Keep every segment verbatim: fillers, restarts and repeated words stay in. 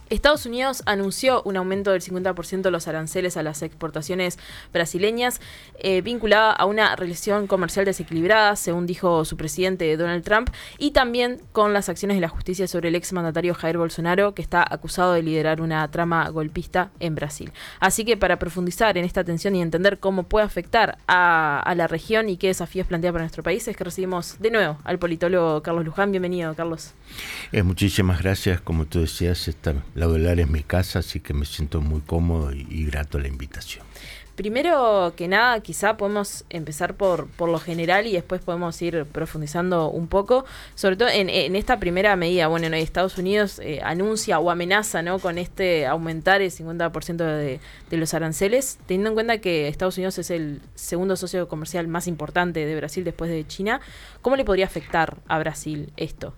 Estados Unidos anunció un aumento del cincuenta por ciento de los aranceles a las exportaciones brasileñas, eh, vinculada a una relación comercial desequilibrada, según dijo su presidente Donald Trump, y también con las acciones de la justicia sobre el exmandatario Jair Bolsonaro, que está acusado de liderar una trama golpista en Brasil. Así que para profundizar en esta tensión y entender cómo puede afectar a, a la región y qué desafíos plantea para nuestro país, es que recibimos de nuevo al politólogo Carlos Luján. Bienvenido, Carlos. Eh, muchísimas gracias. Como tú decías, esta Laudelar es mi casa, así que me siento muy cómodo y, y grato a la invitación. Primero que nada, quizá podemos empezar por, por lo general y después podemos ir profundizando un poco, sobre todo en, en esta primera medida. Bueno, en Estados Unidos eh, anuncia o amenaza, ¿no?, con este aumentar el cincuenta por ciento de, de los aranceles, teniendo en cuenta que Estados Unidos es el segundo socio comercial más importante de Brasil después de China. ¿Cómo le podría afectar a Brasil esto?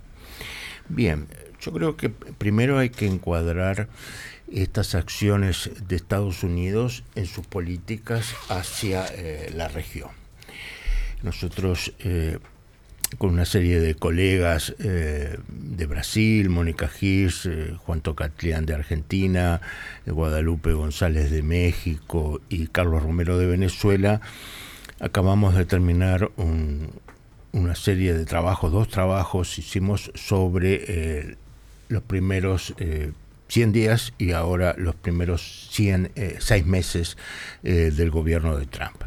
Bien, yo creo que primero hay que encuadrar estas acciones de Estados Unidos en sus políticas hacia eh, la región. Nosotros, eh, con una serie de colegas eh, de Brasil, Mónica Girs, eh, Juan Tocatlián de Argentina, eh, Guadalupe González de México y Carlos Romero de Venezuela, acabamos de terminar un, una serie de trabajos, dos trabajos hicimos sobre eh, los primeros eh, cien días y ahora los primeros cien, eh, seis meses eh, del gobierno de Trump.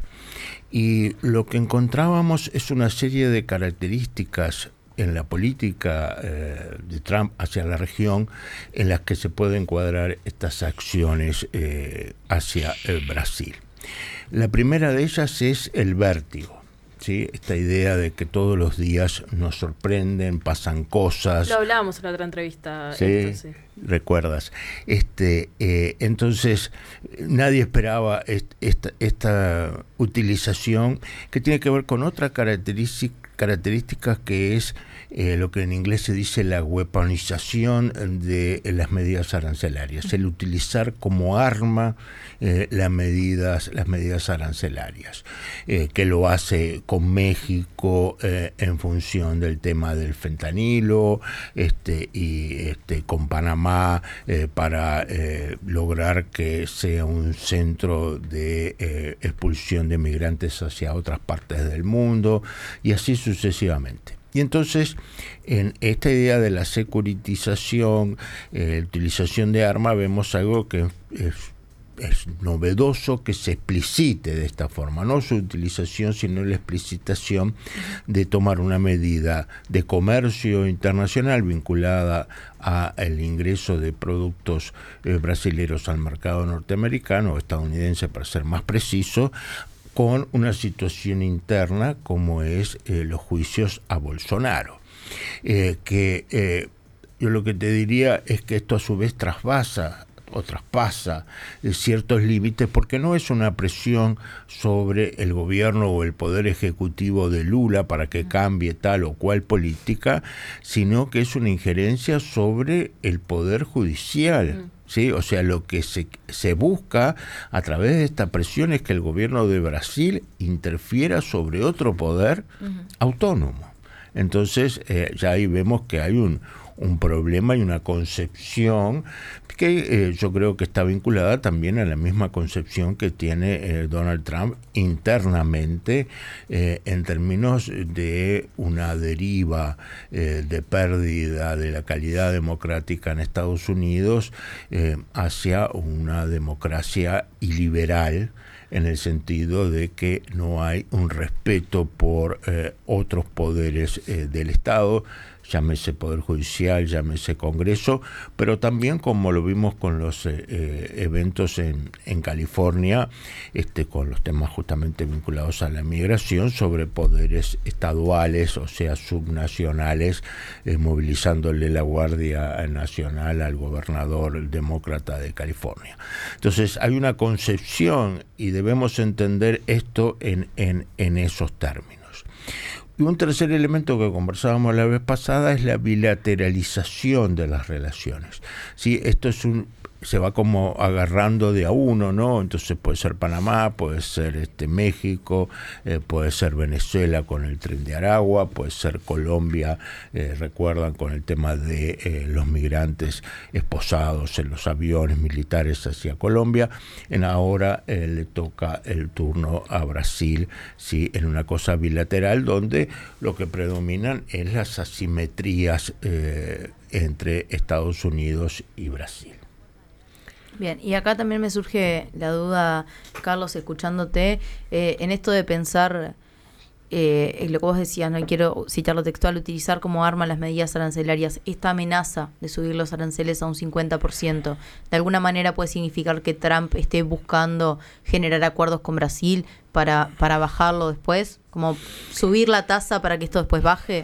Y lo que encontrábamos es una serie de características en la política eh, de Trump hacia la región en las que se pueden encuadrar estas acciones eh, hacia el Brasil. La primera de ellas es el vértigo. ¿Sí? Esta idea de que todos los días nos sorprenden, pasan cosas. Lo hablábamos en la otra entrevista. ¿Sí? Esto, sí. ¿Recuerdas? Este, eh, entonces, nadie esperaba est- esta, esta utilización que tiene que ver con otra característica, característica que es eh, lo que en inglés se dice la weaponización de las medidas arancelarias, el utilizar como arma eh, las medidas, las medidas arancelarias, eh, que lo hace con México eh, en función del tema del fentanilo, este, y este, con Panamá eh, para eh, lograr que sea un centro de eh, expulsión de migrantes hacia otras partes del mundo, y así sucesivamente. Y entonces, en esta idea de la securitización, eh, utilización de armas, vemos algo que es, es novedoso que se explicite de esta forma, no su utilización, sino la explicitación de tomar una medida de comercio internacional vinculada al ingreso de productos eh, brasileños al mercado norteamericano o estadounidense, para ser más preciso, con una situación interna como es eh, los juicios a Bolsonaro, eh, que eh, yo lo que te diría es que esto a su vez trasvasa o traspasa eh, ciertos límites, porque no es una presión sobre el gobierno o el poder ejecutivo de Lula para que cambie tal o cual política, sino que es una injerencia sobre el poder judicial. Mm. ¿Sí? O sea, lo que se, se busca a través de esta presión es que el gobierno de Brasil interfiera sobre otro poder uh-huh. autónomo. Entonces, eh, ya ahí vemos que hay un, un problema y una concepción que eh, yo creo que está vinculada también a la misma concepción que tiene eh, Donald Trump internamente eh, en términos de una deriva eh, de pérdida de la calidad democrática en Estados Unidos eh, hacia una democracia iliberal, en el sentido de que no hay un respeto por eh, otros poderes eh, del Estado, llámese Poder Judicial, llámese Congreso, pero también, como lo vimos con los eh, eventos en, en California, este, con los temas justamente vinculados a la migración, sobre poderes estaduales, o sea, subnacionales, eh, movilizándole la Guardia Nacional al gobernador demócrata de California. Entonces, hay una concepción y debemos entender esto en, en, en esos términos. Y un tercer elemento que conversábamos la vez pasada es la bilateralización de las relaciones. ¿Sí? Esto es un se va como agarrando de a uno, ¿no? Entonces puede ser Panamá, puede ser este México, eh, puede ser Venezuela con el Tren de Aragua, puede ser Colombia, eh, recuerdan, con el tema de eh, los migrantes esposados en los aviones militares hacia Colombia. En ahora eh, le toca el turno a Brasil, sí, en una cosa bilateral donde lo que predominan es las asimetrías eh, entre Estados Unidos y Brasil. Bien, y acá también me surge la duda, Carlos, escuchándote, eh, en esto de pensar, eh, lo que vos decías, no quiero citarlo textual, utilizar como arma las medidas arancelarias, esta amenaza de subir los aranceles a un cincuenta por ciento, ¿de alguna manera puede significar que Trump esté buscando generar acuerdos con Brasil para, para bajarlo después? ¿Como subir la tasa para que esto después baje?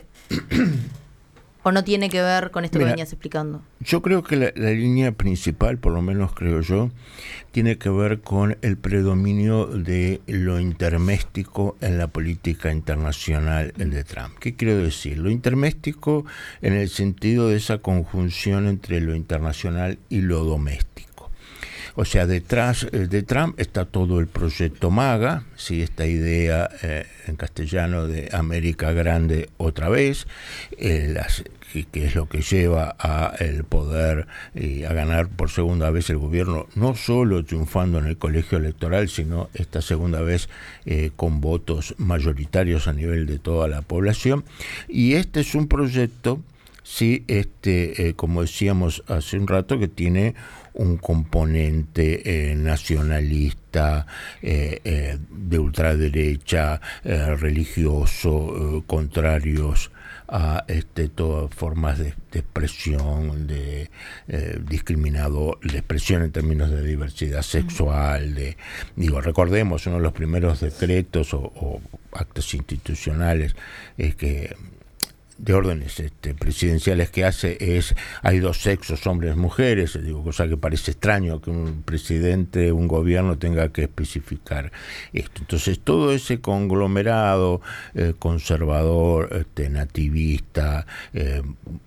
¿O no tiene que ver con esto Mira, que venías explicando? Yo creo que la, la línea principal, por lo menos creo yo, tiene que ver con el predominio de lo interméstico en la política internacional de Trump. ¿Qué quiero decir? Lo interméstico en el sentido de esa conjunción entre lo internacional y lo doméstico. O sea, detrás de Trump está todo el proyecto MAGA, ¿sí? Esta idea eh, en castellano de América Grande otra vez, eh, las, que, que es lo que lleva a el poder y a ganar por segunda vez el gobierno, no solo triunfando en el colegio electoral, sino esta segunda vez eh, con votos mayoritarios a nivel de toda la población. Y este es un proyecto, sí, este, eh, como decíamos hace un rato, que tiene un componente eh, nacionalista, eh, eh, de ultraderecha, eh, religioso, eh, contrarios a este, todas formas de, de expresión, de eh, discriminado, de expresión en términos de diversidad sexual, de, digo, recordemos, uno de los primeros decretos o, o actos institucionales es que de órdenes este, presidenciales que hace es, hay dos sexos, hombres, mujeres, digo, cosa que parece extraño que un presidente, un gobierno tenga que especificar esto. Entonces todo ese conglomerado eh, conservador, este, nativista, eh,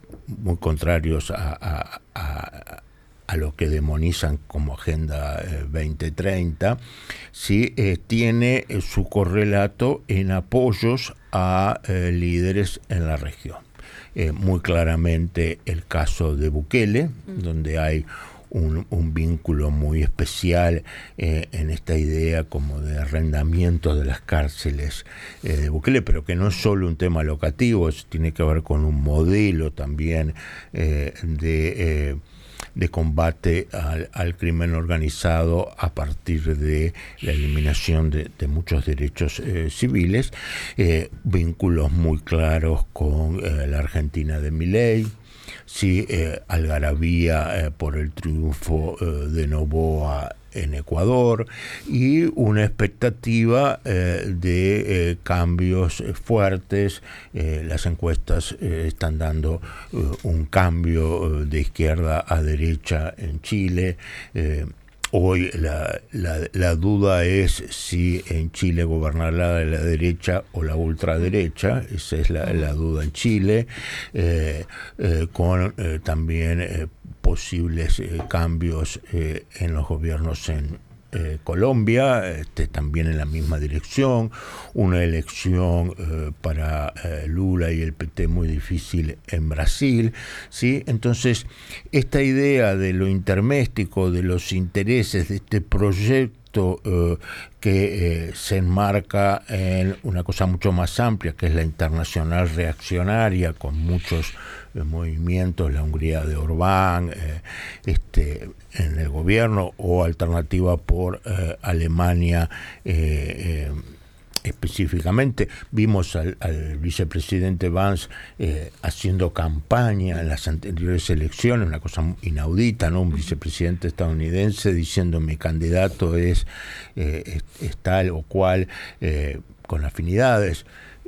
muy contrarios a, a, a a lo que demonizan como Agenda eh, veinte treinta, sí, eh, tiene eh, su correlato en apoyos a eh, líderes en la región. Eh, muy claramente el caso de Bukele, mm. donde hay un, un vínculo muy especial eh, en esta idea como de arrendamiento de las cárceles eh, de Bukele, pero que no es solo un tema locativo, eso tiene que ver con un modelo también eh, de... Eh, de combate al, al crimen organizado a partir de la eliminación de, de muchos derechos eh, civiles, eh, vínculos muy claros con eh, la Argentina de Milei, sí, eh, algarabía eh, por el triunfo eh, de Noboa en Ecuador y una expectativa eh, de eh, cambios fuertes. Eh, las encuestas eh, están dando eh, un cambio eh, de izquierda a derecha en Chile. Eh, Hoy la, la, la duda es si en Chile gobernará la derecha o la ultraderecha, esa es la, la duda en Chile, eh, eh, con eh, también eh, posibles eh, cambios eh, en los gobiernos en Eh, Colombia, este, también en la misma dirección, una elección eh, para eh, Lula y el P T muy difícil en Brasil, ¿sí? Entonces, esta idea de lo interméstico, de los intereses de este proyecto eh, que eh, se enmarca en una cosa mucho más amplia, que es la internacional reaccionaria, con muchos eh, movimientos, la Hungría de Orbán, eh, este, en el gobierno, o alternativa por eh, Alemania, eh, eh, específicamente. Vimos al, al vicepresidente Vance eh, haciendo campaña en las anteriores elecciones, una cosa inaudita, ¿no? Un vicepresidente estadounidense diciendo mi candidato es, eh, es, es tal o cual, eh, con afinidades.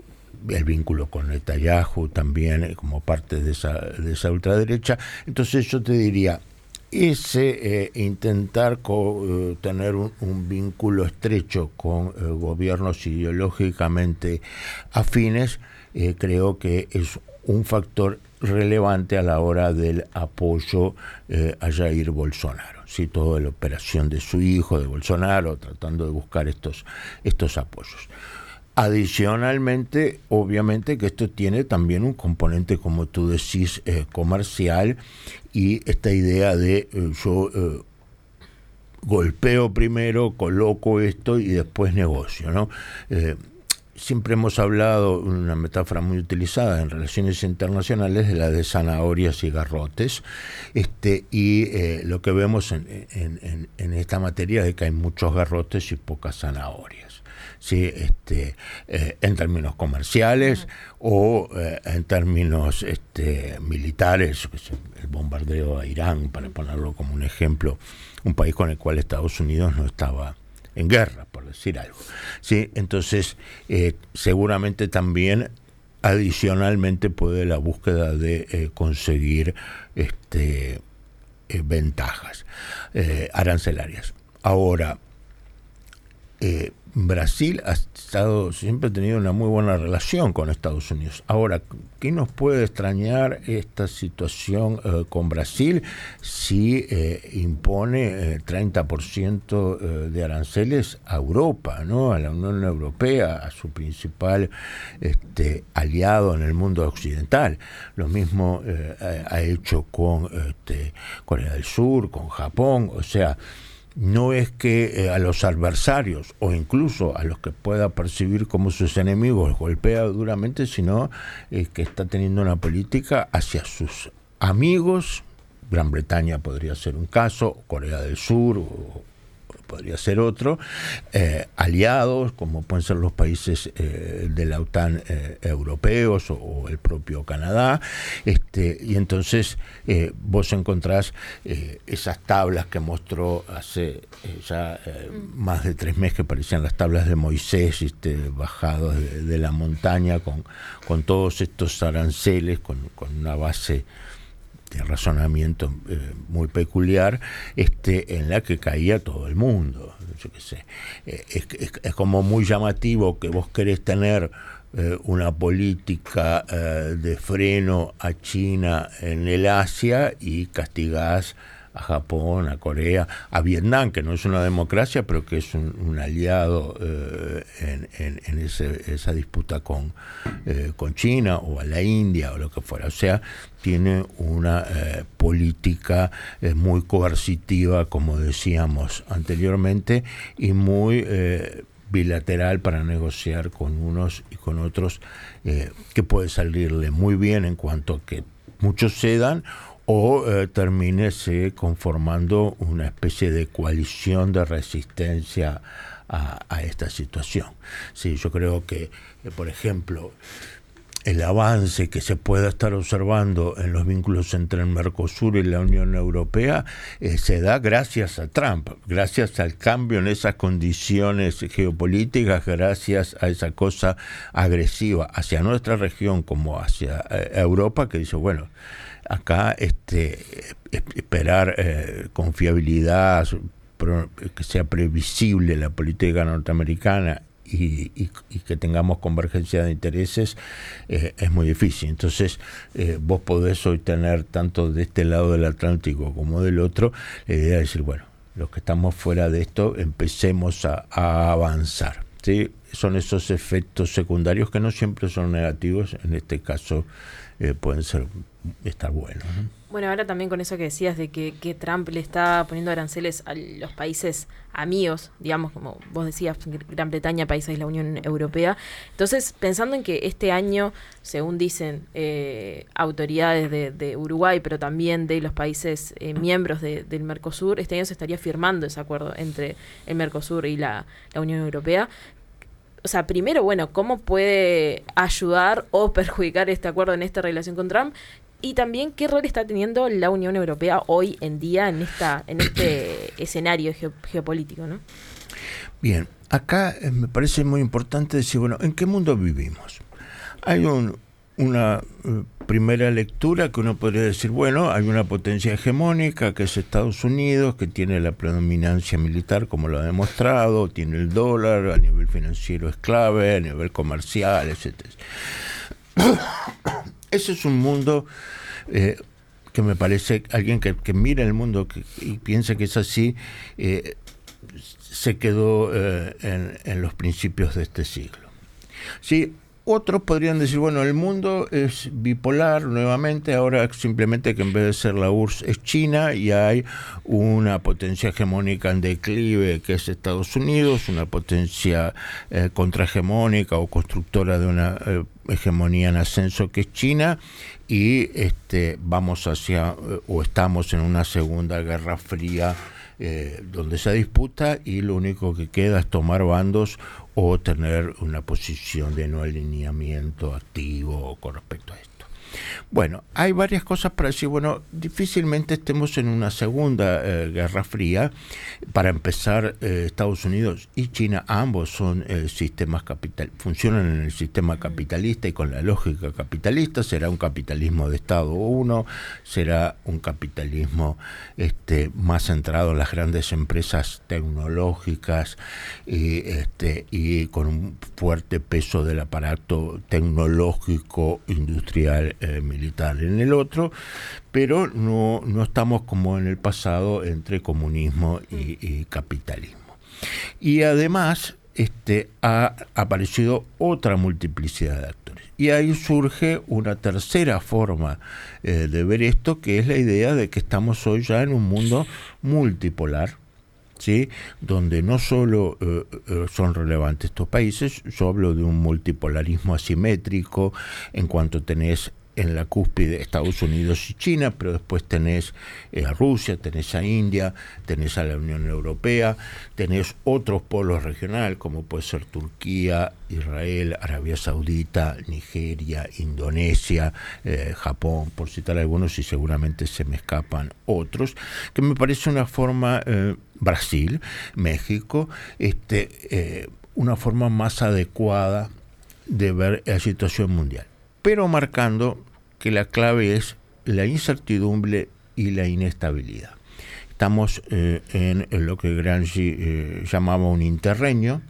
El vínculo con Netanyahu también eh, como parte de esa, de esa ultraderecha. Entonces yo te diría, ese eh, intentar co, eh, tener un, un vínculo estrecho con eh, gobiernos ideológicamente afines, eh, creo que es un factor relevante a la hora del apoyo eh, a Jair Bolsonaro. Sí, toda la operación de su hijo, de Bolsonaro, tratando de buscar estos, estos apoyos. Adicionalmente, obviamente que esto tiene también un componente, como tú decís, eh, comercial, y esta idea de eh, yo eh, golpeo primero, coloco esto y después negocio, ¿no? Eh, siempre hemos hablado, una metáfora muy utilizada en relaciones internacionales, de la de zanahorias y garrotes, este, y eh, lo que vemos en, en, en, en esta materia es que hay muchos garrotes y pocas zanahorias. Sí, este, eh, en términos comerciales uh-huh. o eh, en términos este, militares, el bombardeo a Irán, para ponerlo como un ejemplo, un país con el cual Estados Unidos no estaba en guerra, por decir algo. Sí, entonces eh, seguramente también adicionalmente puede la búsqueda de eh, conseguir este, eh, ventajas eh, arancelarias. Ahora, eh, Brasil ha estado, siempre ha tenido una muy buena relación con Estados Unidos. Ahora, ¿qué nos puede extrañar esta situación eh, con Brasil si eh, impone eh, treinta por ciento eh, de aranceles a Europa, ¿no? A la Unión Europea, a su principal este, aliado en el mundo occidental? Lo mismo eh, ha hecho con este, Corea del Sur, con Japón, o sea, no es que eh, a los adversarios o incluso a los que pueda percibir como sus enemigos golpea duramente, sino eh, que está teniendo una política hacia sus amigos. Gran Bretaña podría ser un caso, Corea del Sur o, podría ser otro, eh, aliados como pueden ser los países eh, de la OTAN eh, europeos o, o el propio Canadá, este, y entonces eh, vos encontrás eh, esas tablas que mostró hace eh, ya eh, más de tres meses, que parecían las tablas de Moisés, este, bajados de, de la montaña con, con todos estos aranceles, con, con una base de razonamiento eh, muy peculiar, este, en la que caía todo el mundo. Yo qué sé. Eh, es, es, es como muy llamativo que vos querés tener eh, una política eh, de freno a China en el Asia y castigás a Japón, a Corea, a Vietnam, que no es una democracia, pero que es un, un aliado eh, en, en, en ese, esa disputa con, eh, con China, o a la India, o lo que fuera. O sea, tiene una eh, política eh, muy coercitiva, como decíamos anteriormente, y muy eh, bilateral para negociar con unos y con otros, eh, que puede salirle muy bien en cuanto a que muchos cedan, o eh, termínese conformando una especie de coalición de resistencia a, a esta situación. Sí, yo creo que, eh, por ejemplo, el avance que se pueda estar observando en los vínculos entre el Mercosur y la Unión Europea eh, se da gracias a Trump, gracias al cambio en esas condiciones geopolíticas, gracias a esa cosa agresiva hacia nuestra región como hacia eh, Europa, que dice, bueno, acá este, esperar eh, con fiabilidad, que sea previsible la política norteamericana y, y, y que tengamos convergencia de intereses, eh, es muy difícil. Entonces, eh, vos podés hoy tener, tanto de este lado del Atlántico como del otro, la idea de decir, bueno, los que estamos fuera de esto, empecemos a, a avanzar, ¿sí? Son esos efectos secundarios que no siempre son negativos, en este caso eh, pueden ser estar buenos, ¿no? Bueno, ahora también con eso que decías de que, que Trump le está poniendo aranceles a los países amigos, digamos, como vos decías, Gran Bretaña, países de la Unión Europea. Entonces, pensando en que este año, según dicen eh, autoridades de, de Uruguay, pero también de los países eh, miembros de, del Mercosur, este año se estaría firmando ese acuerdo entre el Mercosur y la, la Unión Europea. O sea, primero, bueno, ¿cómo puede ayudar o perjudicar este acuerdo en esta relación con Trump? Y también, ¿qué rol está teniendo la Unión Europea hoy en día en esta en este escenario geo, geopolítico, ¿no? Bien, acá eh, me parece muy importante decir, bueno, ¿en qué mundo vivimos? Hay un, una uh, primera lectura que uno podría decir, bueno, hay una potencia hegemónica que es Estados Unidos, que tiene la predominancia militar, como lo ha demostrado, tiene el dólar, a nivel financiero es clave, a nivel comercial, etcétera. ese es un mundo eh, que me parece, alguien que, que mira el mundo que, y piensa que es así, eh, se quedó eh, en, en los principios de este siglo. Sí, otros podrían decir, bueno, el mundo es bipolar nuevamente, ahora simplemente que en vez de ser la U R S S es China y hay una potencia hegemónica en declive que es Estados Unidos, una potencia eh, contrahegemónica o constructora de una eh, hegemonía en ascenso que es China, y este vamos hacia, eh, o estamos en una segunda guerra fría eh, donde se disputa y lo único que queda es tomar bandos o tener una posición de no alineamiento activo con respecto a esto. Bueno, hay varias cosas para decir. Bueno, difícilmente estemos en una segunda eh, guerra fría. Para empezar, eh, Estados Unidos y China ambos son eh, sistemas capital, funcionan en el sistema capitalista y con la lógica capitalista. Será un capitalismo de Estado uno, será un capitalismo este, más centrado en las grandes empresas tecnológicas y, este, y con un fuerte peso del aparato tecnológico industrial Eh, militar en el otro, pero no, no estamos como en el pasado entre comunismo y, y capitalismo. Y además este, ha aparecido otra multiplicidad de actores. Y ahí surge una tercera forma eh, de ver esto, que es la idea de que estamos hoy ya en un mundo multipolar, ¿sí? Donde no solo eh, eh, son relevantes estos países, yo hablo de un multipolarismo asimétrico en cuanto tenés en la cúspide Estados Unidos y China, pero después tenés eh, a Rusia, tenés a India, tenés a la Unión Europea, tenés otros polos regionales como puede ser Turquía, Israel, Arabia Saudita, Nigeria, Indonesia, eh, Japón, por citar algunos, y seguramente se me escapan otros, que me parece una forma, eh, Brasil, México, este, eh, una forma más adecuada de ver la situación mundial, pero marcando que la clave es la incertidumbre y la inestabilidad. Estamos eh, en, en lo que Gramsci eh, llamaba un interregno,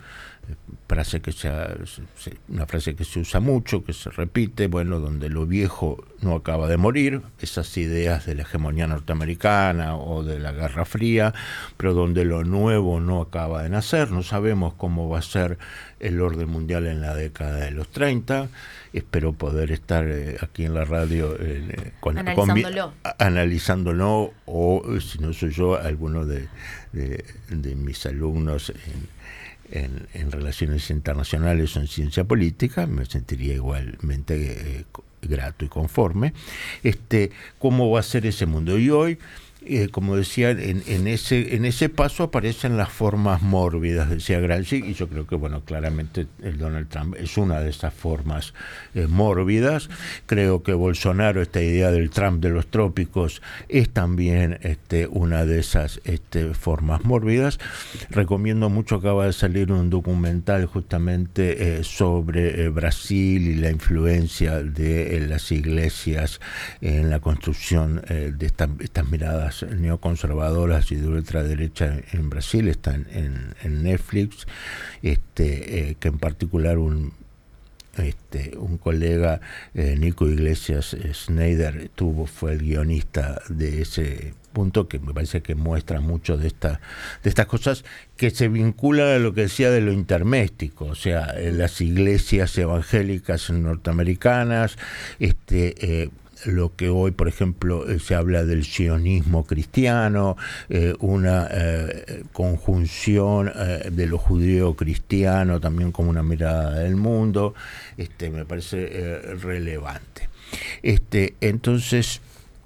frase que se, se, una frase que se usa mucho, que se repite, bueno, donde lo viejo no acaba de morir, esas ideas de la hegemonía norteamericana o de la Guerra Fría, pero donde lo nuevo no acaba de nacer. No sabemos cómo va a ser el orden mundial en la década de los treinta. Espero poder estar eh, aquí en la radio eh, con, analizándolo. Con mi, a, analizándolo, o si no soy yo, alguno de, de, de mis alumnos en, En, en relaciones internacionales o en ciencia política, me sentiría igualmente eh, grato y conforme. Este, ¿cómo va a ser ese mundo? Y hoy, eh, como decía, en, en ese en ese paso aparecen las formas mórbidas, decía Gramsci, y yo creo que, bueno, claramente el Donald Trump es una de esas formas eh, mórbidas. Creo que Bolsonaro, esta idea del Trump de los trópicos, es también este, una de esas este, formas mórbidas. Recomiendo mucho, acaba de salir un documental justamente eh, sobre eh, Brasil y la influencia de eh, las iglesias en la construcción eh, de esta, estas miradas neoconservadoras y de ultraderecha en Brasil. Está en, en, en Netflix, este, eh, que en particular un Este, un colega, eh, Nico Iglesias Schneider, tuvo, fue el guionista de ese punto, que me parece que muestra mucho de esta de estas cosas que se vinculan a lo que decía de lo interméstico, o sea, eh, las iglesias evangélicas norteamericanas, este eh, lo que hoy, por ejemplo, eh, se habla del sionismo cristiano, eh, una eh, conjunción eh, de lo judío-cristiano también como una mirada del mundo, este, me parece eh, relevante. Este, entonces,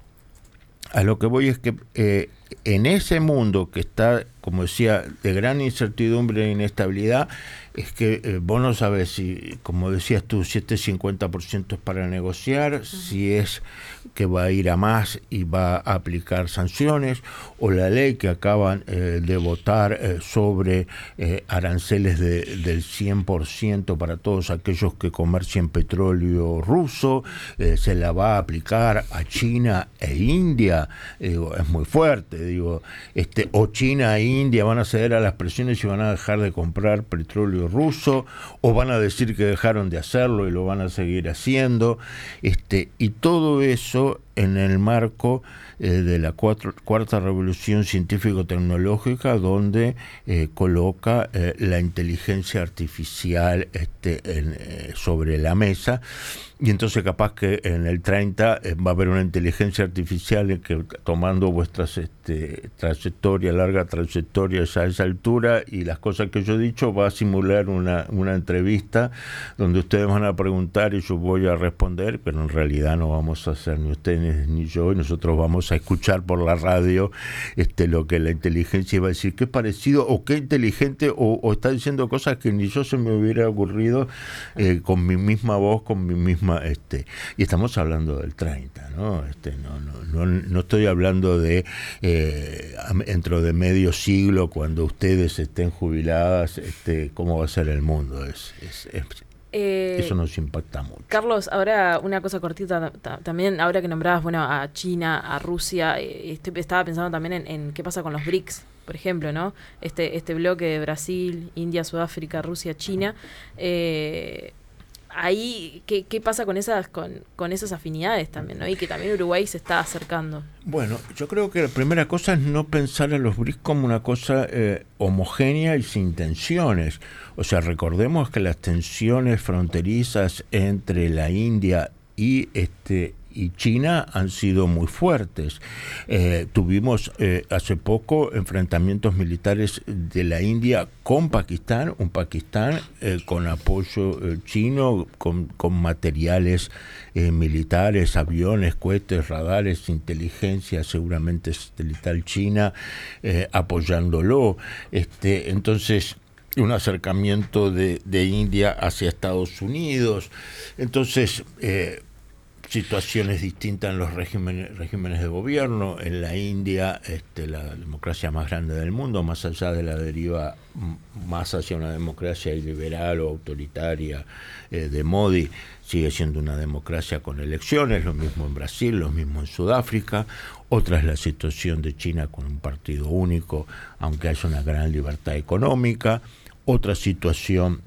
a lo que voy es que eh, en ese mundo que está, como decía, de gran incertidumbre e inestabilidad, es que eh, vos no sabes si, como decías tú, si este cincuenta por ciento es para negociar, uh-huh. si es que va a ir a más y va a aplicar sanciones, o la ley que acaban eh, de votar eh, sobre eh, aranceles de, del cien por ciento para todos aquellos que comercien petróleo ruso, eh, se la va a aplicar a China e India. Eh, digo, es muy fuerte, digo, este, o China e India van a ceder a las presiones y van a dejar de comprar petróleo territorio ruso, o van a decir que dejaron de hacerlo y lo van a seguir haciendo, este, y todo eso en el marco eh, de la cuatro, cuarta revolución científico-tecnológica, donde eh, coloca eh, la inteligencia artificial este, en, eh, sobre la mesa. Y entonces capaz que en el treinta eh, va a haber una inteligencia artificial en que, tomando vuestras este, trayectoria, larga trayectoria a esa altura, y las cosas que yo he dicho, va a simular una, una entrevista donde ustedes van a preguntar y yo voy a responder, pero en realidad no vamos a hacer ni ustedes ni yo, y nosotros vamos a escuchar por la radio este, lo que la inteligencia va a decir, qué parecido o qué inteligente, o, o está diciendo cosas que ni yo se me hubiera ocurrido eh, con mi misma voz, con mi misma Este, y estamos hablando del treinta, ¿no? Este, no, no, no, no estoy hablando de eh, dentro de medio siglo, cuando ustedes estén jubiladas, este, cómo va a ser el mundo. Es, es, es, eh, eso nos impacta mucho. Carlos, ahora una cosa cortita también, ahora que nombrabas, bueno, a China, a Rusia, eh, estoy, estaba pensando también en, en qué pasa con los BRICS, por ejemplo, ¿no? Este, este bloque de Brasil, India, Sudáfrica, Rusia, China. Eh, Ahí, ¿qué, qué pasa con esas con, con esas afinidades también, ¿no? Y que también Uruguay se está acercando. Bueno, yo creo que la primera cosa es no pensar a los BRICS como una cosa eh, homogénea y sin tensiones. O sea, recordemos que las tensiones fronterizas entre la India y este y China han sido muy fuertes. Eh, tuvimos eh, hace poco enfrentamientos militares de la India con Pakistán, un Pakistán eh, con apoyo eh, chino, con, con materiales eh, militares, aviones, cohetes, radares, inteligencia, seguramente satelital china, eh, apoyándolo. Este, entonces, un acercamiento de, de India hacia Estados Unidos. Entonces, eh, situaciones distintas en los regímenes, regímenes de gobierno. En la India, este, la democracia más grande del mundo, más allá de la deriva más hacia una democracia liberal o autoritaria eh, de Modi, sigue siendo una democracia con elecciones, lo mismo en Brasil, lo mismo en Sudáfrica. Otra es la situación de China con un partido único, aunque haya una gran libertad económica. Otra situación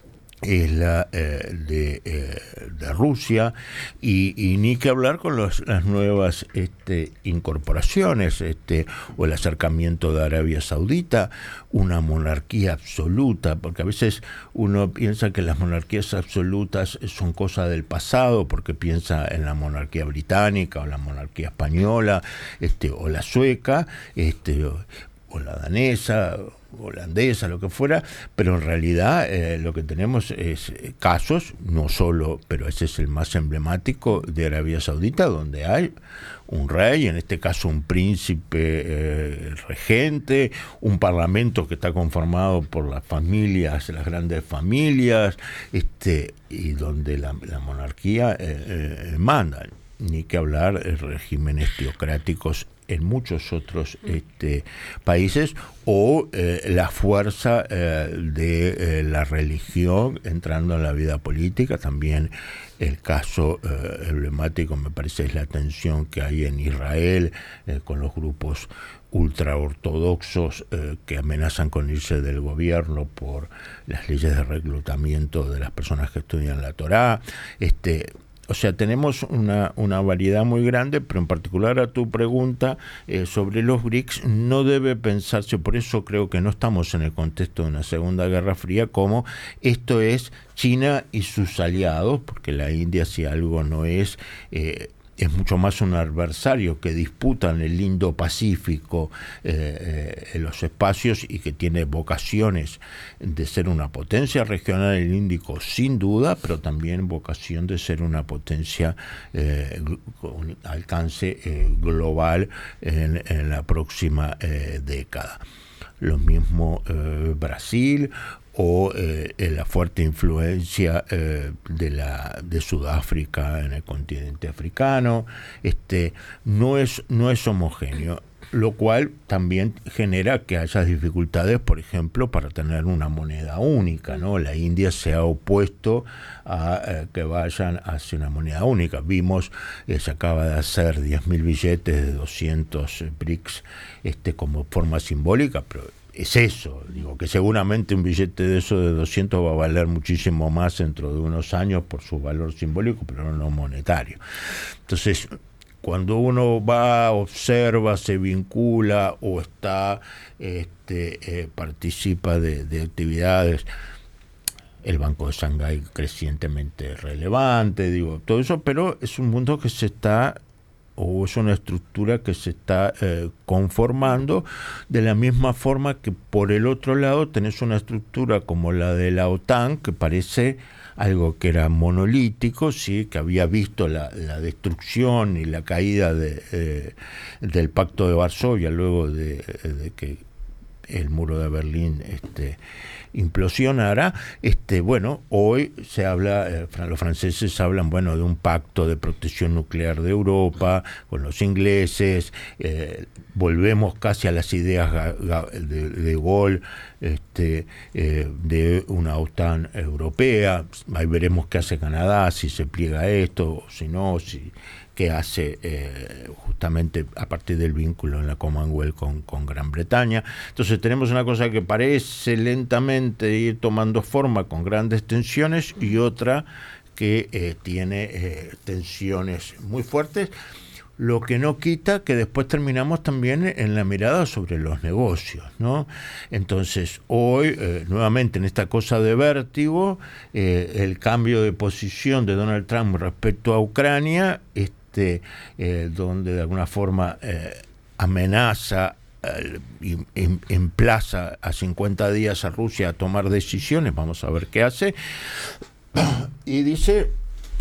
es la eh, de, eh, de Rusia, y, y ni que hablar con los, las nuevas este, incorporaciones, este, o el acercamiento de Arabia Saudita, una monarquía absoluta, porque a veces uno piensa que las monarquías absolutas son cosa del pasado, porque piensa en la monarquía británica o la monarquía española, este, o la sueca, este, o, o la danesa, holandesa, lo que fuera, pero en realidad eh, lo que tenemos es casos, no solo, pero ese es el más emblemático, de Arabia Saudita, donde hay un rey, en este caso un príncipe eh, regente, un parlamento que está conformado por las familias, las grandes familias, este, y donde la, la monarquía eh, eh, manda, ni que hablar de regímenes teocráticos en muchos otros este, países, o eh, la fuerza eh, de eh, la religión entrando en la vida política. También el caso eh, emblemático, me parece, es la tensión que hay en Israel eh, con los grupos ultraortodoxos eh, que amenazan con irse del gobierno por las leyes de reclutamiento de las personas que estudian la Torá. Este, O sea, tenemos una, una variedad muy grande, pero en particular a tu pregunta eh, sobre los BRICS, no debe pensarse, por eso creo que no estamos en el contexto de una Segunda Guerra Fría, como esto es China y sus aliados, porque la India, si algo no es... Eh, es mucho más un adversario que disputa en el Indo-Pacífico eh, eh, los espacios, y que tiene vocaciones de ser una potencia regional en el Índico, sin duda, pero también vocación de ser una potencia eh, con alcance eh, global en, en la próxima eh, década. Lo mismo eh, Brasil, o eh, la fuerte influencia eh, de la de Sudáfrica en el continente africano. Este no es no es homogéneo, lo cual también genera que haya dificultades, por ejemplo, para tener una moneda única, ¿no? La India se ha opuesto a eh, que vayan hacia una moneda única. Vimos, eh, se acaba de hacer diez mil billetes de doscientos BRICS este, como forma simbólica, pero es eso, digo, que seguramente un billete de eso de doscientos va a valer muchísimo más dentro de unos años por su valor simbólico, pero no monetario. Entonces, cuando uno va, observa, se vincula o está, este, eh, participa de, de actividades, el Banco de Shanghái crecientemente relevante, digo, todo eso, pero es un mundo que se está, o es una estructura que se está eh, conformando de la misma forma que por el otro lado tenés una estructura como la de la OTAN, que parece algo que era monolítico, sí, que había visto la, la destrucción y la caída de, eh, del Pacto de Varsovia luego de, de que el muro de Berlín este, implosionara. Este, bueno, hoy se habla, eh, los franceses hablan, bueno, de un pacto de protección nuclear de Europa con los ingleses. Eh, volvemos casi a las ideas de, de Gaulle, este, eh, de una OTAN europea. Ahí veremos qué hace Canadá, si se pliega a esto, o si no, si que hace eh, justamente a partir del vínculo en la Commonwealth con, con Gran Bretaña. Entonces tenemos una cosa que parece lentamente ir tomando forma con grandes tensiones y otra que eh, tiene eh, tensiones muy fuertes, lo que no quita que después terminamos también en la mirada sobre los negocios, ¿no? Entonces, hoy, eh, nuevamente en esta cosa de vértigo, eh, el cambio de posición de Donald Trump respecto a Ucrania, este, eh, donde de alguna forma eh, amenaza eh, y em, emplaza a cincuenta días a Rusia a tomar decisiones, vamos a ver qué hace, y dice: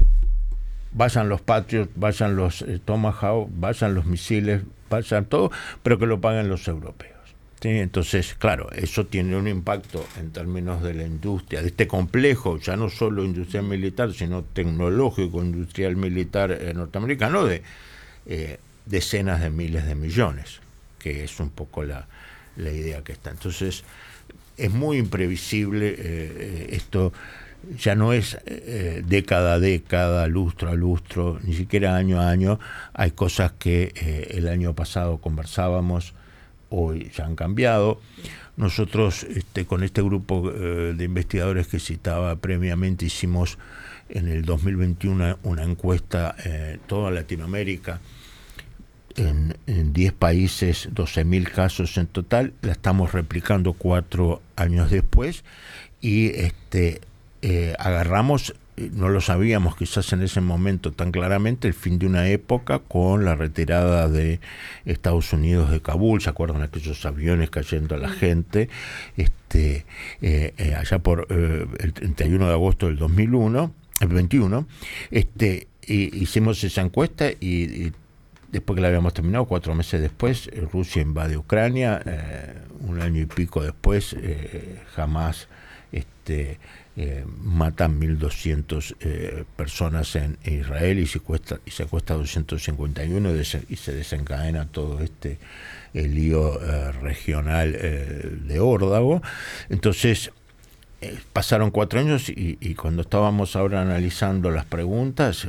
vayan los Patriots, vayan los eh, Tomahawk, vayan los misiles, vayan todo, pero que lo paguen los europeos. ¿Sí? Entonces, claro, eso tiene un impacto en términos de la industria, de este complejo, ya no solo industrial militar, sino tecnológico, industrial militar eh, norteamericano, de eh, decenas de miles de millones, que es un poco la, la idea que está. Entonces, es muy imprevisible eh, esto. Ya no es eh, década a década, lustro a lustro, ni siquiera año a año. Hay cosas que eh, el año pasado conversábamos, hoy ya han cambiado. Nosotros este, con este grupo eh, de investigadores que citaba previamente hicimos en el dos mil veintiuno una encuesta en eh, toda Latinoamérica, en, en diez países, doce mil casos en total. La estamos replicando cuatro años después y este Eh, agarramos, no lo sabíamos quizás en ese momento tan claramente, el fin de una época con la retirada de Estados Unidos de Kabul. ¿Se acuerdan aquellos aviones cayendo a la gente? Este, eh, eh, allá por eh, el treinta y uno de agosto del dos mil uno, el veintiuno, este, y, hicimos esa encuesta y, y después que la habíamos terminado, cuatro meses después, Rusia invade Ucrania, eh, un año y pico después, eh, jamás este Eh, matan mil doscientas eh, personas en Israel y secuestra, y secuestra doscientos cincuenta y uno y se desencadena todo este el lío eh, regional eh, de Órdago. Entonces eh, pasaron cuatro años y, y cuando estábamos ahora analizando las preguntas,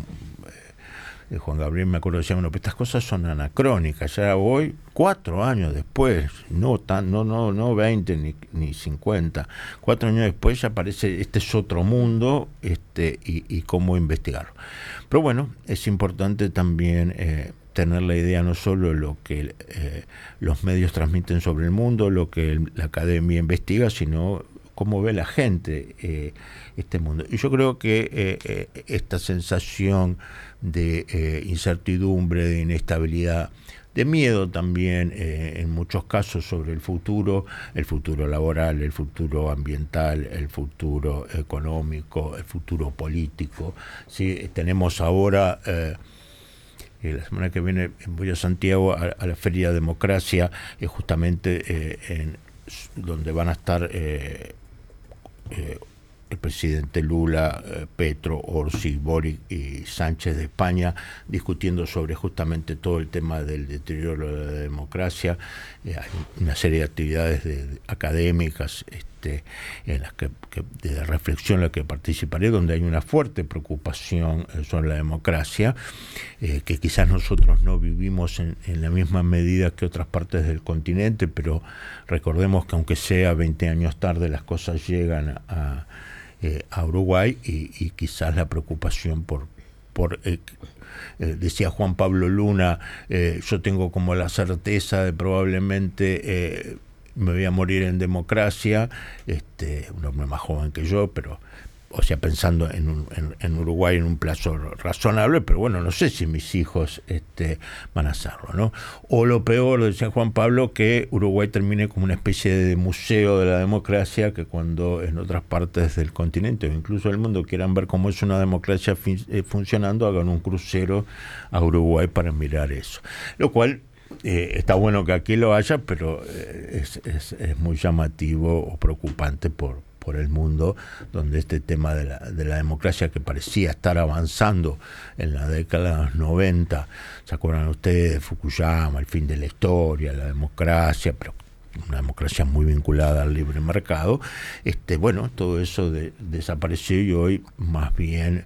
eh, Juan Gabriel me acuerdo decía, bueno, pero estas cosas son anacrónicas, ya hoy, cuatro años después, no tan, no, no, no veinte ni, ni cincuenta, cuatro años después ya aparece, este es otro mundo, este, y, y cómo investigarlo. Pero bueno, es importante también eh, tener la idea no solo de lo que eh, los medios transmiten sobre el mundo, lo que el, la academia investiga, sino cómo ve la gente eh, este mundo. Y yo creo que eh, eh, esta sensación de eh, incertidumbre, de inestabilidad, de miedo también eh, en muchos casos sobre el futuro, el futuro laboral, el futuro ambiental, el futuro económico, el futuro político. ¿Sí? Tenemos ahora, eh, la semana que viene voy a Santiago a, a la Feria de Democracia, eh, justamente eh, en, donde van a estar eh, eh, el presidente Lula, eh, Petro, Orsi, Boric y Sánchez de España, discutiendo sobre justamente todo el tema del deterioro de la democracia. Eh, hay una serie de actividades de, de, académicas este, en las que, que de reflexión en la que participaré, donde hay una fuerte preocupación eh, sobre la democracia, eh, que quizás nosotros no vivimos en, en la misma medida que otras partes del continente, pero recordemos que aunque sea veinte años tarde, las cosas llegan a Eh, a Uruguay y, y quizás la preocupación por, por eh, eh, decía Juan Pablo Luna, eh, yo tengo como la certeza de probablemente eh, me voy a morir en democracia, este, un hombre más joven que yo, pero o sea, pensando en, un, en, en Uruguay en un plazo razonable, pero bueno, no sé si mis hijos este, van a hacerlo, ¿no? O lo peor, decía Juan Pablo, que Uruguay termine como una especie de museo de la democracia, que cuando en otras partes del continente o incluso del mundo quieran ver cómo es una democracia fin, eh, funcionando, hagan un crucero a Uruguay para mirar eso. Lo cual eh, está bueno que aquí lo haya, pero eh, es, es, es muy llamativo o preocupante por por el mundo, donde este tema de la, de la democracia que parecía estar avanzando en la década de los noventa, ¿se acuerdan ustedes de Fukuyama, el fin de la historia, la democracia, pero una democracia muy vinculada al libre mercado? Este, bueno, todo eso de, desapareció y hoy más bien,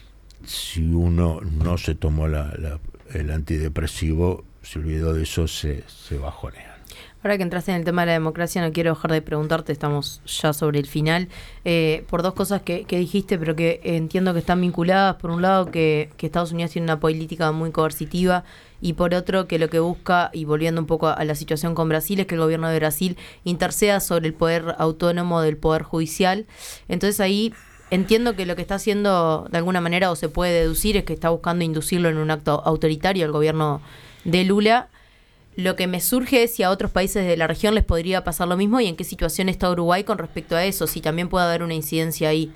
si uno no se tomó la, la, el antidepresivo, se olvidó de eso, se, se bajonea. Ahora que entraste en el tema de la democracia, no quiero dejar de preguntarte, estamos ya sobre el final, eh, por dos cosas que, que dijiste, pero que entiendo que están vinculadas. Por un lado, que, que Estados Unidos tiene una política muy coercitiva, y por otro, que lo que busca, y volviendo un poco a, a la situación con Brasil, es que el gobierno de Brasil interceda sobre el poder autónomo del poder judicial. Entonces ahí entiendo que lo que está haciendo, de alguna manera, o se puede deducir, es que está buscando inducirlo en un acto autoritario al gobierno de Lula. Lo que me surge es si a otros países de la región les podría pasar lo mismo y en qué situación está Uruguay con respecto a eso, si también puede haber una incidencia ahí.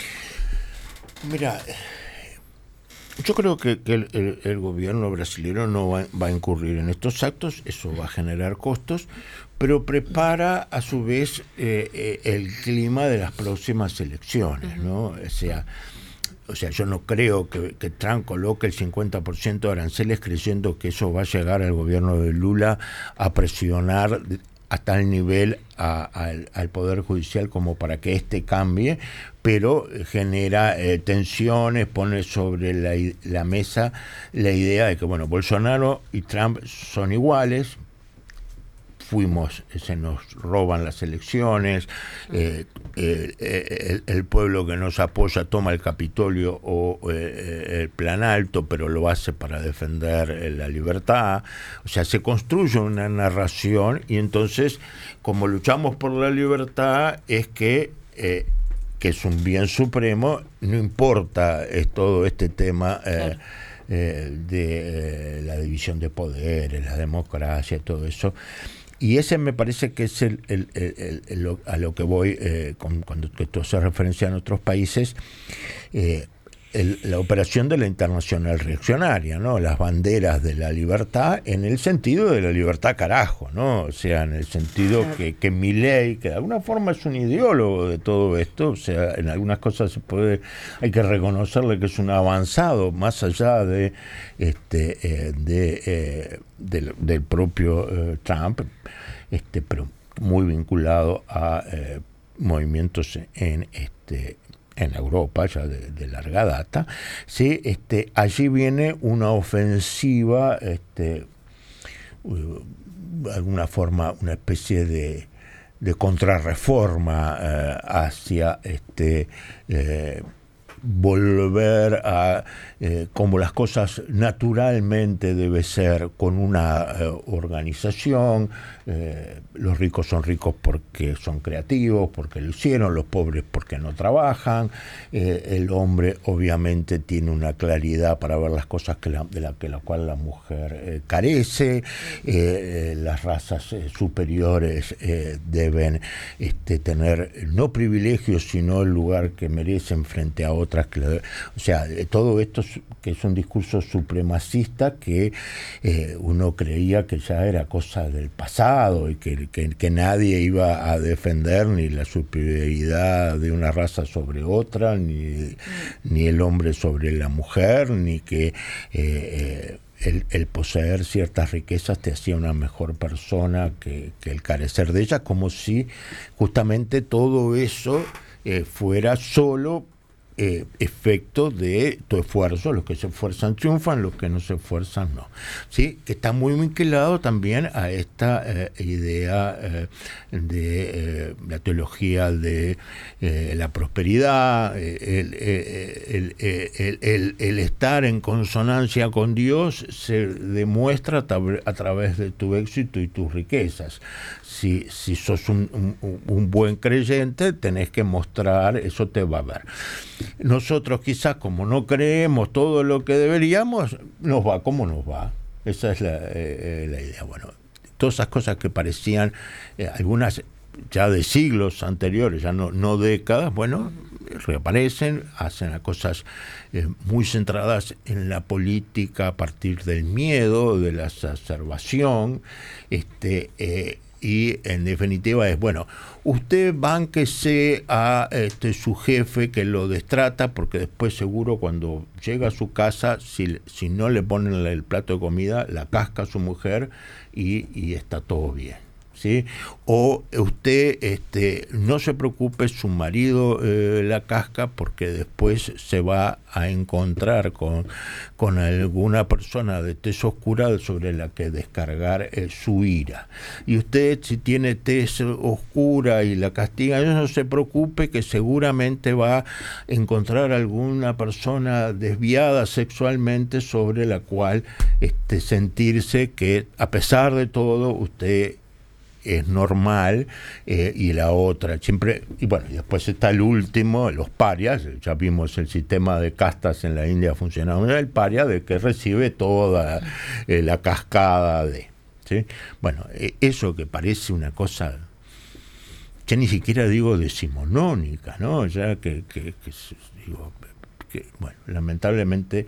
Mira, yo creo que, que el, el, el gobierno brasileño no va, va a incurrir en estos actos, eso va a generar costos, pero prepara a su vez eh, eh, el clima de las próximas elecciones, ¿no? O sea, O sea, yo no creo que, que Trump coloque el cincuenta por ciento de aranceles creyendo que eso va a llegar al gobierno de Lula a presionar a tal nivel a, a, al Poder Judicial como para que éste cambie, pero genera eh, tensiones, pone sobre la, la mesa la idea de que, bueno, Bolsonaro y Trump son iguales, fuimos, se nos roban las elecciones, eh, eh, el, el pueblo que nos apoya toma el Capitolio o eh, el Plan Alto, pero lo hace para defender eh, la libertad. O sea, se construye una narración y entonces, como luchamos por la libertad, es que, eh, que es un bien supremo, no importa es todo este tema eh, claro. eh, de eh, la división de poderes, la democracia, todo eso. Y ese me parece que es el, el, el, el, el a lo que voy eh, con, cuando esto se referencia en otros países, eh, el, la operación de la internacional reaccionaria, ¿no? Las banderas de la libertad en el sentido de la libertad carajo, ¿no? O sea, en el sentido que, que Milei, que de alguna forma es un ideólogo de todo esto, o sea, en algunas cosas se puede, hay que reconocerle que es un avanzado, más allá de este eh, de, eh, del, del propio eh, Trump, este, pero muy vinculado a eh, movimientos en este en Europa, ya de, de larga data. Sí, este, allí viene una ofensiva, este, de alguna forma, una especie de, de contrarreforma eh, hacia este eh, volver a eh, como las cosas naturalmente debe ser, con una eh, organización. Eh, los ricos son ricos porque son creativos, porque lo hicieron, los pobres porque no trabajan. Eh, el hombre obviamente tiene una claridad para ver las cosas que la, de la que la cual la mujer eh, carece. Eh, las razas eh, superiores eh, deben este, tener no privilegios, sino el lugar que merecen frente a otros otras que lo, o sea, todo esto que es un discurso supremacista que eh, uno creía que ya era cosa del pasado y que, que, que nadie iba a defender ni la superioridad de una raza sobre otra, ni, ni el hombre sobre la mujer, ni que eh, eh, El, el poseer ciertas riquezas te hacía una mejor persona que, que el carecer de ellas, como si justamente todo eso eh, fuera solo eh, efecto de tu esfuerzo. Los que se esfuerzan triunfan, los que no se esfuerzan no. ¿Sí? Que está muy vinculado también a esta eh, idea eh, de eh, la teología de eh, la prosperidad, eh, el, el, el, el, el, el estar en consonancia con Dios se demuestra a través de tu éxito y tus riquezas. Si, si sos un, un, un buen creyente, tenés que mostrar, eso te va a ver. Nosotros quizás, como no creemos todo lo que deberíamos, nos va como nos va. Esa es la, eh, la idea. Bueno, todas esas cosas que parecían, eh, algunas ya de siglos anteriores, ya no, no décadas, bueno, reaparecen, hacen a cosas eh, muy centradas en la política a partir del miedo, de la exacerbación, este... Eh, y en definitiva es, bueno, usted bánquese a este, su jefe que lo destrata, porque después seguro cuando llega a su casa, si, si no le ponen el plato de comida, la casca a su mujer y, y está todo bien. ¿Sí? O usted este, no se preocupe, su marido eh, la casca, porque después se va a encontrar con, con alguna persona de tez oscura sobre la que descargar eh, su ira. Y usted, si tiene tez oscura y la castiga, no se preocupe, que seguramente va a encontrar alguna persona desviada sexualmente sobre la cual este, sentirse que a pesar de todo usted es normal, eh, y la otra siempre, y bueno, y después está el último, los parias. Ya vimos el sistema de castas en la India funcionando, el paria de que recibe toda eh, la cascada de, ¿sí? Bueno, eh, eso que parece una cosa, ya ni siquiera digo decimonónica, ¿no? Ya que, que, que digo, que, bueno, lamentablemente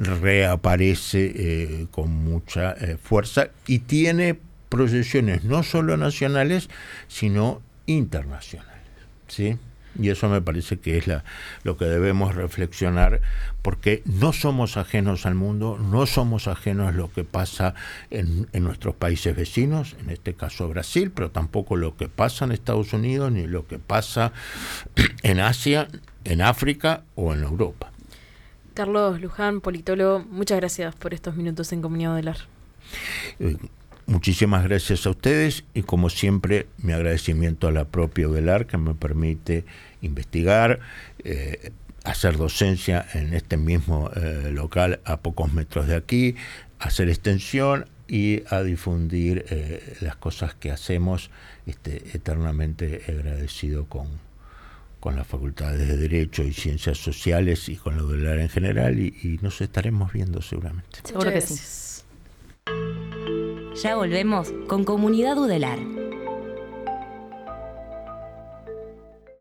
reaparece eh, con mucha eh, fuerza y tiene proyecciones no solo nacionales, sino internacionales, ¿sí? Y eso me parece que es la, lo que debemos reflexionar, porque no somos ajenos al mundo, no somos ajenos a lo que pasa en, en nuestros países vecinos, en este caso Brasil, pero tampoco lo que pasa en Estados Unidos, ni lo que pasa en Asia, en África o en Europa. Carlos Luján, politólogo, muchas gracias por estos minutos en Comunidad Odelar. Eh, Muchísimas gracias a ustedes y, como siempre, mi agradecimiento a la propia Odelar, que me permite investigar, eh, hacer docencia en este mismo eh, local a pocos metros de aquí, hacer extensión y a difundir eh, las cosas que hacemos, este, eternamente agradecido con, con las facultades de Derecho y Ciencias Sociales y con la Odelar en general, y, y nos estaremos viendo seguramente. Seguro que sí. Ya volvemos con Comunidad Odelar.